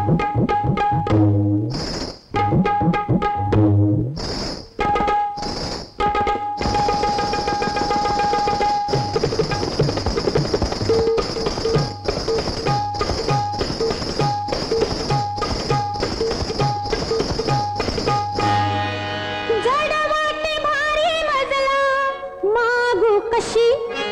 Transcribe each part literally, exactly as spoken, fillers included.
कशी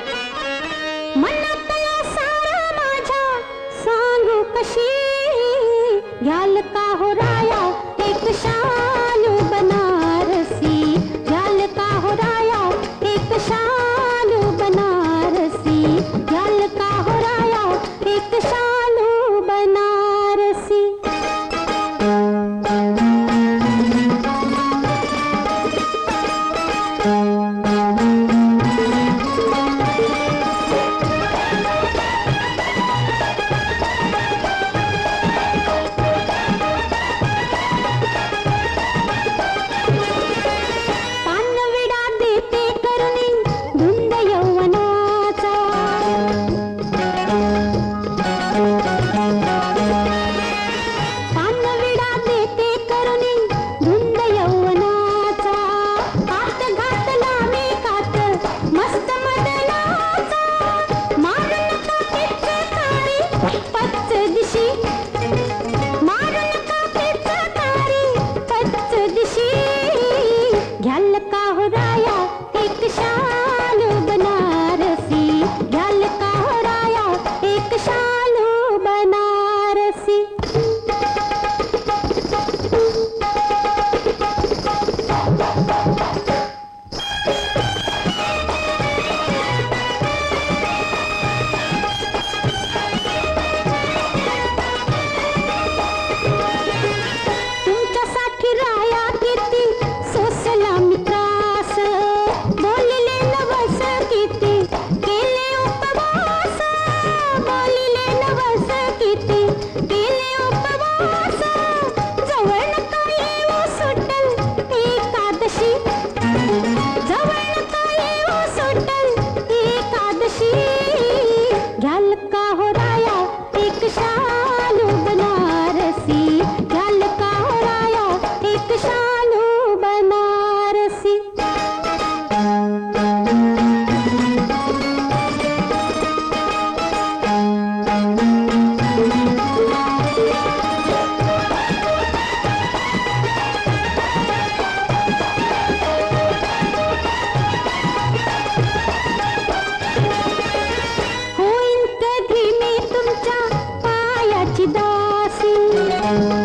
मनातला सारा माझ्या सांगू कशी घ्याल का हो राया एक शालू बनारसी घ्याल का हो राया एक शालू बनारसी घ्याल का हो राया एक शालू बनारसी घ्याल का हो राया एक शालू बनारसी घ्याल का हो राया एक शालू बनारसी तुमच्यासाठी राया किती सोसला मित्रास बोलिले नवस किती केले उपवास बोलिले नवस किती केले उपवास जवळ नका येऊ सुटल एकादशी जवळ नका येऊ सुटल एकादशी घ्याल का हो राया एक शालू बनारसी घ्याल का हो राया एक शालू बनारसी होईन कधी मी तुमच्या पायाची दासी